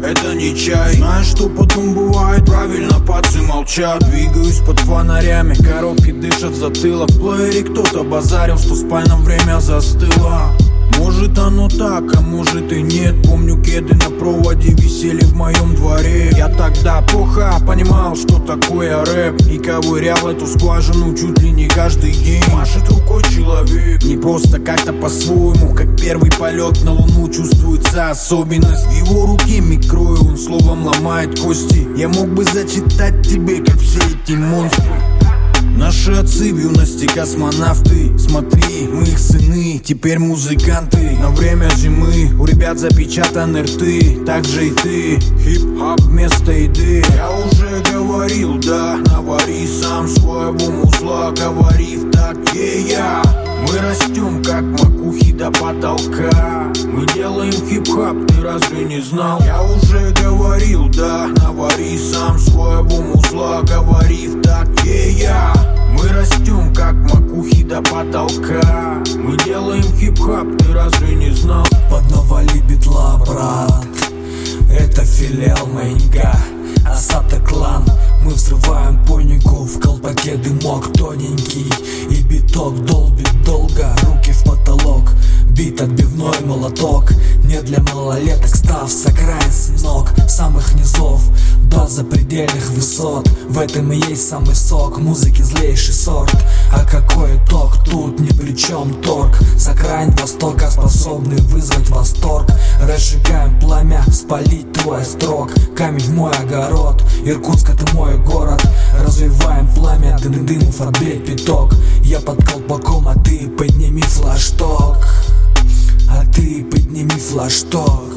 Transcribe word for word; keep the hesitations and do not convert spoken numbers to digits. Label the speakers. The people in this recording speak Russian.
Speaker 1: это не чай. Знаешь, что потом бывает? Правильно, пацы молчат. Двигаюсь под фонарями, коробки дышат в затылок. В плеере кто-то базарил, что в спальном время застыло. Может оно так, а может и нет. Помню, кеды на проводе висели в моем дворе. Я тогда плохо понимал, что такое рэп, и ковырял эту скважину чуть ли не каждый день. Машет рукой человек, не просто как-то по-своему, как первый полет на луну чувствуется особенность. В его руке микро, и он словом ломает кости. Я мог бы зачитать тебе, как все эти монстры. Наши отцы в юности космонавты. Смотри, мы их сыны, теперь музыканты. На время зимы у ребят запечатаны рты. Так же и ты, хип-хоп вместо еды. Я уже говорил, да, навари сам своего музла, говори в такте я. Мы растем, как макухи до потолка. Мы делаем хип-хоп, ты разве не знал? Я уже говорил, да, навари сам своего музла, говори в такте я. Мы растем, как макухи до потолка. Мы делаем хип-хоп, ты разве не знал?
Speaker 2: Подновали битла, брат. Это филиал маяка, Асад и клан. Мы взрываем пойнику, в колпаке дымок тоненький, и биток долбит долго, руки в потолок. Бит отбивной молоток, не для малолеток, став с окраин сынок, самых низов до запредельных высот. В этом и есть самый сок музыки, злейший сорт. А какой итог? Тут ни при чем торг. С окраин востока способный вызвать восторг. Разжигаем пламя, спалить твой строк. Камень в мой огород, Иркутск это мой город. Развиваем пламя, дым дымов отбей пяток. Я под колпаком, а ты подними флашток. А ты подними флашток.